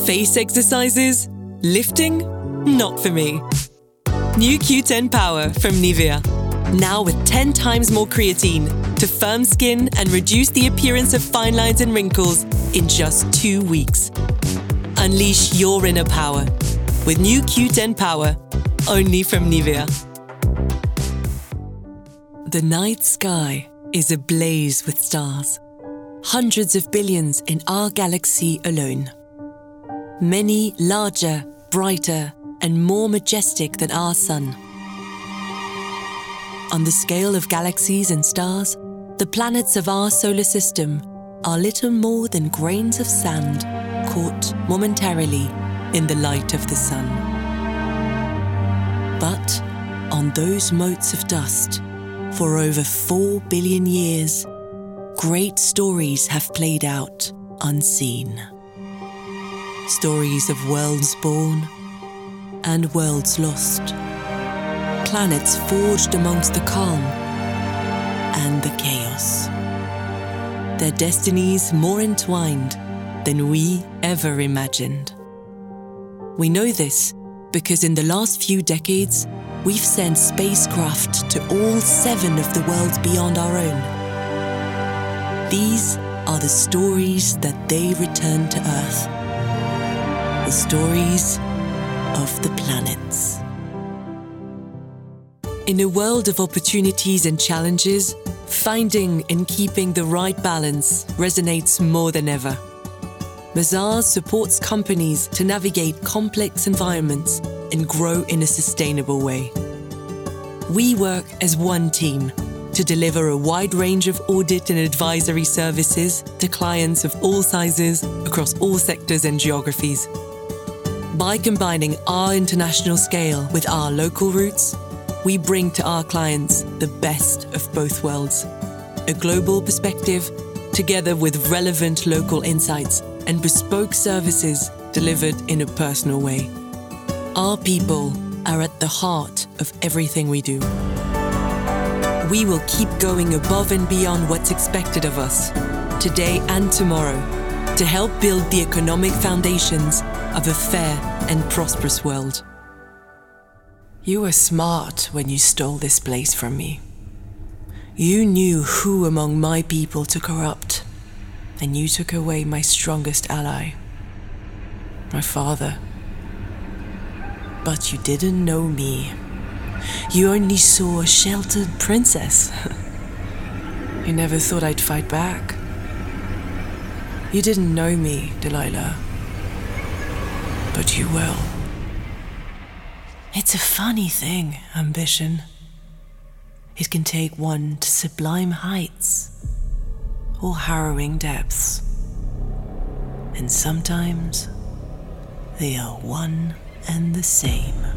Face exercises? Lifting? Not for me. New Q10 Power from Nivea. Now with 10 times more creatine to firm skin and reduce the appearance of fine lines and wrinkles in just 2 weeks. Unleash your inner power with new Q10 Power, only from Nivea. The night sky is ablaze with stars. Hundreds of billions in our galaxy alone. Many larger, brighter, and more majestic than our sun. On the scale of galaxies and stars, the planets of our solar system are little more than grains of sand caught momentarily in the light of the sun. But on those motes of dust, for over 4 billion years, great stories have played out unseen. Stories of worlds born and worlds lost. Planets forged amongst the calm and the chaos. Their destinies more entwined than we ever imagined. We know this because in the last few decades, we've sent spacecraft to all 7 of the worlds beyond our own. These are the stories that they return to Earth. The stories of the planets. In a world of opportunities and challenges, finding and keeping the right balance resonates more than ever. Mazars supports companies to navigate complex environments and grow in a sustainable way. We work as one team to deliver a wide range of audit and advisory services to clients of all sizes across all sectors and geographies. By combining our international scale with our local roots, we bring to our clients the best of both worlds. A global perspective, together with relevant local insights and bespoke services delivered in a personal way. Our people are at the heart of everything we do. We will keep going above and beyond what's expected of us, today and tomorrow, to help build the economic foundations of a fair and prosperous world. You were smart when you stole this place from me. You knew who among my people to corrupt, and you took away my strongest ally, my father. But you didn't know me. You only saw a sheltered princess. You never thought I'd fight back. You didn't know me, Delilah. But you will. It's a funny thing, ambition. It can take one to sublime heights or harrowing depths. And sometimes they are one and the same.